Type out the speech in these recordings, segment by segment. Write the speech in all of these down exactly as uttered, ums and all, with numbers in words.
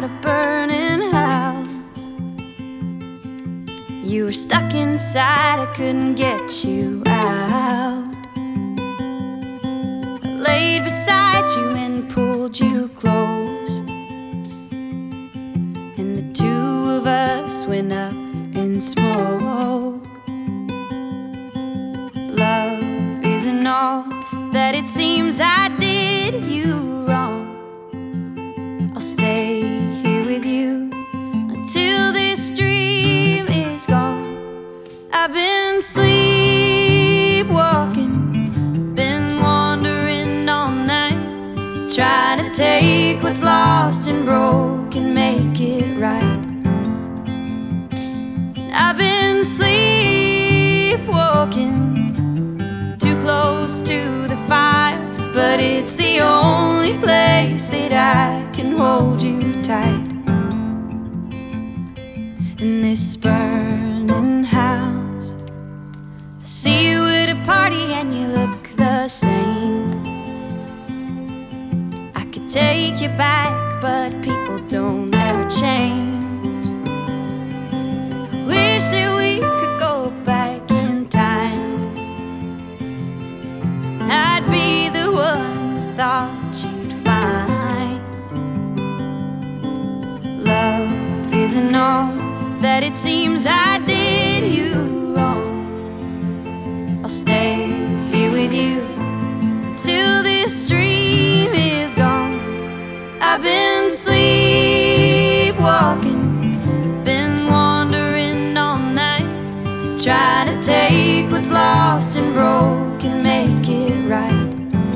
a burning house. You were stuck inside, I couldn't get you out. I laid beside you and pulled you close, and the two of us went up in smoke. Love isn't all that it seems. I did you wrong. I'll stay here with you until this dream is gone. I've been sleepwalking, been wandering all night, trying to take what's lost and broke and make it right. I've been sleepwalking, too close to the fire, but it's the only place that I can hold you tight. In this burning house, I see you at a party and you look the same. I could take you back, but people don't ever change. Wish that we could go back in time. I'd be the one you thought you'd find. Love isn't all that it seems. I did you wrong. I'll stay here with you till this dream is gone. I've been sleepwalking, been wandering all night, trying to take what's lost and broke and make it right.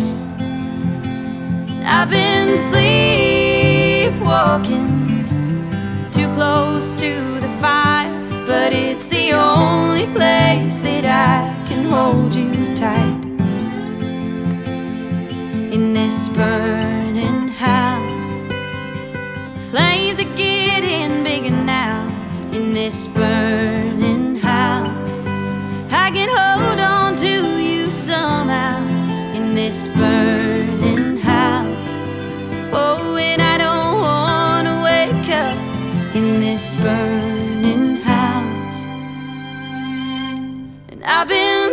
I've been sleepwalking, too close to the fire, but it's the only place that I can hold you tight. In this burning house, the flames are getting bigger now. In this burning house, I can hold on to you somehow. In this burning house, oh, and I don't wanna wake up. In this burning house, and I've been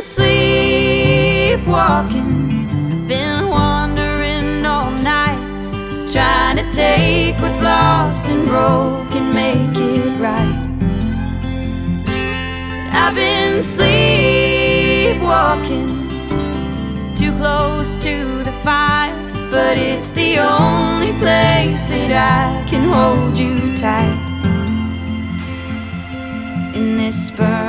sleepwalking, been wandering all night, trying to take what's lost and broke and make it right. I've been sleepwalking, too close to the fire, but it's the only place that I can hold you tight. In this burning